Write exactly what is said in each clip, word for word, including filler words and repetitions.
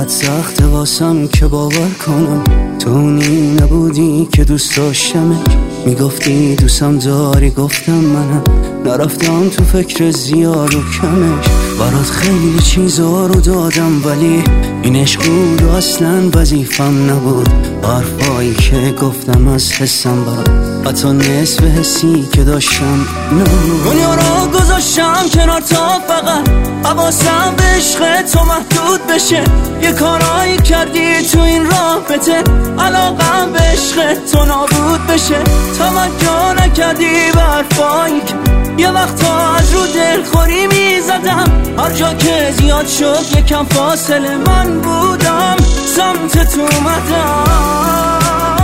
انقدر سخت واسم که باور کنم تو اونی نبودی که دوست داشتمش. میگفتی دوستم داری، گفتم منم نرفتم تو فکر زیاد و کمش. برات خیلی چیزا رو دادم ولی این عشق بود و اصلا وظیفم نبود. حرفایی که گفتم از حسم برات حتی نصف حسی که داشتم نبود. دنیا رو گذاشتم کنار تا فقط حواسم به عشق تو محدود بشه. یه کارایی کردی تو این رابطه علاقم به عشق تو نابود بشه. توجه نکردی به حرفایی که یه وقتا از رو دلخوری میزدم. هر جا که زیاد شد یکم فاصله من بودم سمت تو اومدم.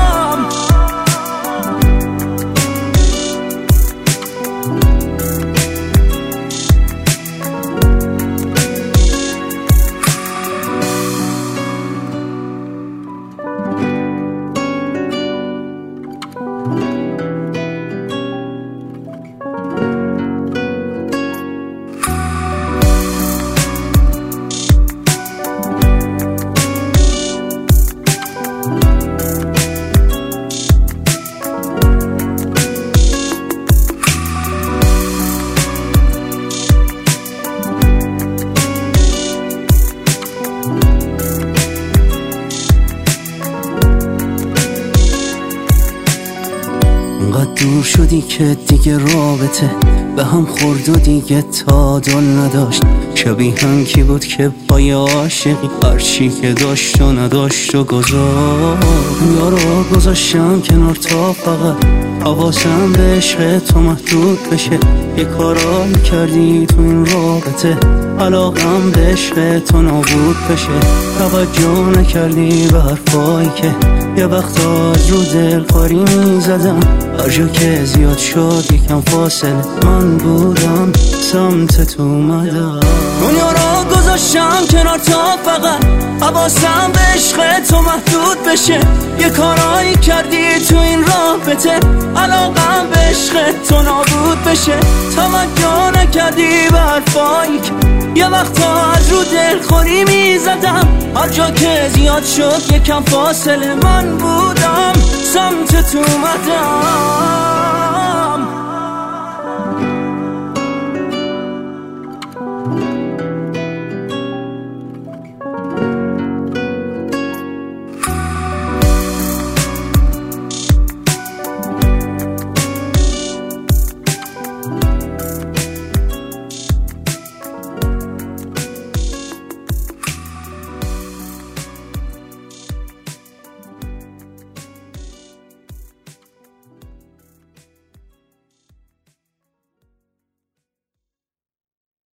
انقدر دور شدی که دیگه رابطه به هم خورد و دیگه تعادل نداشت. شبیه هم کی بود که پای عاشقی هرچی که داشت و نداشت و گذاشت. دنیا رو گذاشتم کنار تا فقط حواسم به عشق تو محدود بشه. یه کارایی کردی تو این رابطه علاقم به عشق تو نابود بشه. توجه نکردی به حرفایی که یه وقتا از رو دلخوری میزدم. هر جا که زیاد شد یکم فاصله من بودم سمت تو اومدم. دنیا رو گذاشتم کنار تا فقط حواسم به عشق تو محدود بشه. یه کارایی کردی تو این رابطه علاقم به عشق تو نابود بشه. توجه نکردی به حرفایی که یه وقتا از رو دلخوری میزدم. هر جا که زیاد شد یکم فاصله من بودم سمت تو اومدم.